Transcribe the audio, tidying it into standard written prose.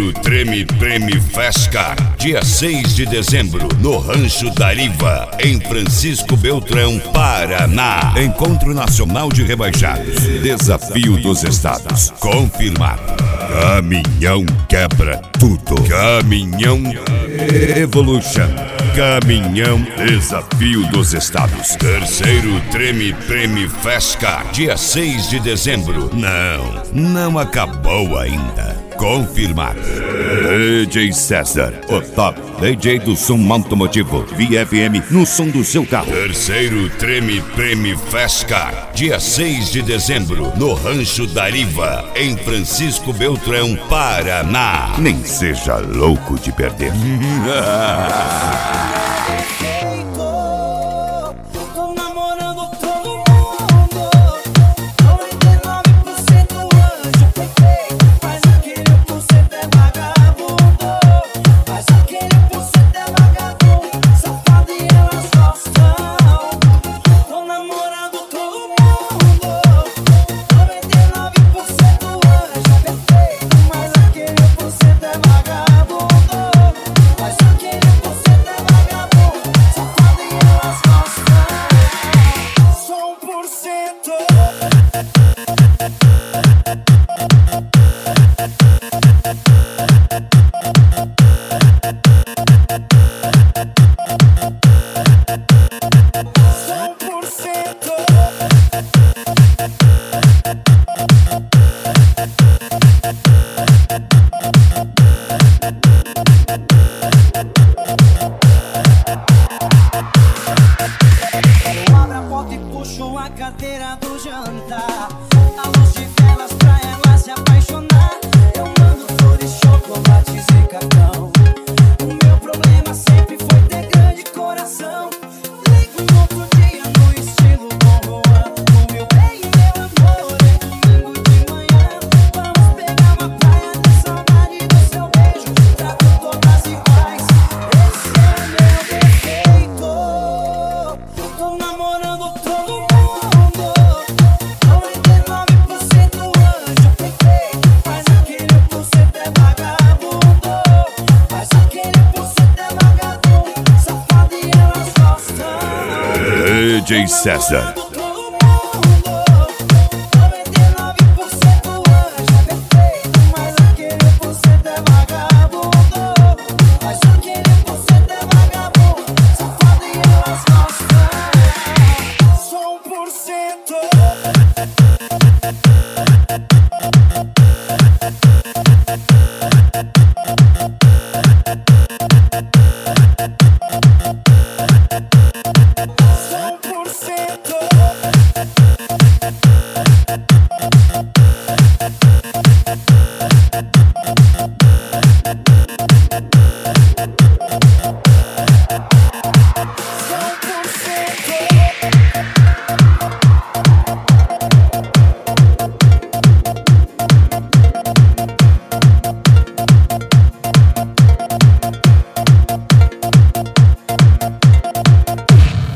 Terceiro Treme Preme Fescar, dia 6 de dezembro, no Rancho Dariva, em Francisco Beltrão, Paraná. Encontro Nacional de Rebaixados, Desafio dos Estados, confirmado. Caminhão quebra tudo. Caminhão Evolution. Caminhão Desafio dos Estados. Terceiro Treme Preme Fescar, dia 6 de dezembro. Não acabou ainda. Confirmado. DJ César, o top DJ do som automotivo VFM no som do seu carro. Terceiro Treme Preme Fescar, dia 6 de dezembro, no Rancho Dariva, em Francisco Beltrão, Paraná. Nem seja louco de perder. A cadeira do jantar, a luz de velas pra ela se apaixonar. Eu mando flores, chocolates e cartão. O meu problema sempre foi ter grande coração. Ligo um outro dia no estilo Dom Juan. O meu bem e meu amor é domingo de manhã. Vamos pegar uma praia de saudade do seu beijo. Trato todas iguais, esse é meu defeito. Tô namorando todo mundo. DJ César.